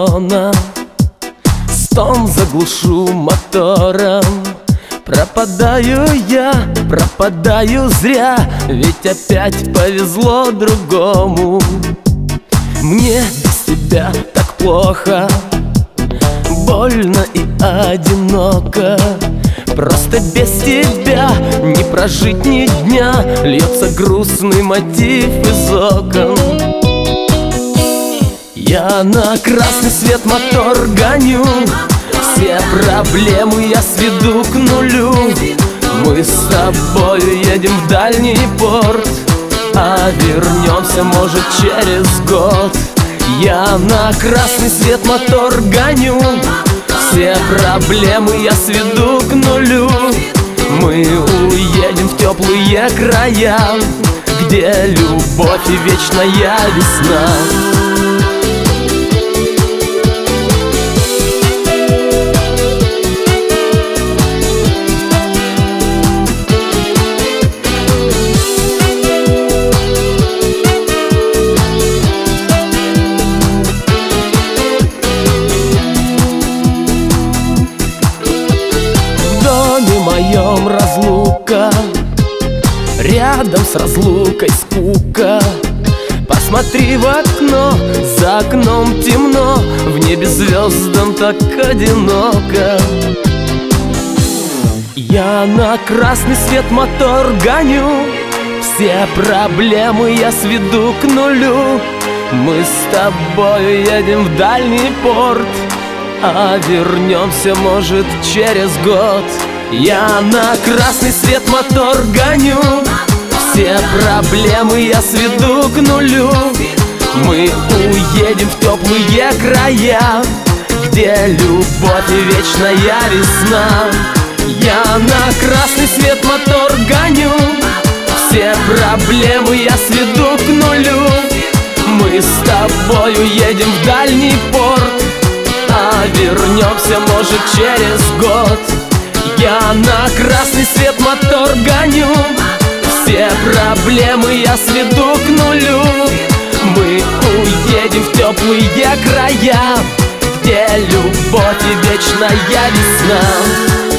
салона, стон заглушу мотором. Пропадаю я, пропадаю зря, ведь опять повезло другому. Мне без тебя так плохо, больно и одиноко. Просто без тебя не прожить ни дня, льется грустный мотив из окон. Я на красный свет мотор гоню, все проблемы я сведу к нулю. Мы с тобою едем в дальний порт, а вернемся, может, через год. Я на красный свет мотор гоню, все проблемы я сведу к нулю. Мы уедем в теплые края, где любовь и вечная весна. Моем разлука, рядом с разлукой скука. Посмотри в окно, за окном темно, в небе звездам так одиноко. Я на красный свет мотор гоню, все проблемы я сведу к нулю. Мы с тобою едем в дальний порт, а вернемся, может, через год. Я на красный свет мотор гоню, все проблемы я сведу к нулю. Мы уедем в теплые края, где любовь и вечная весна. Я на красный свет мотор гоню, все проблемы я сведу к нулю. Мы с тобою едем в дальний порт, а вернемся, может, через год. Я на красный свет мотор гоню, все проблемы я сведу к нулю. Мы уедем в теплые края, где любовь и вечная весна.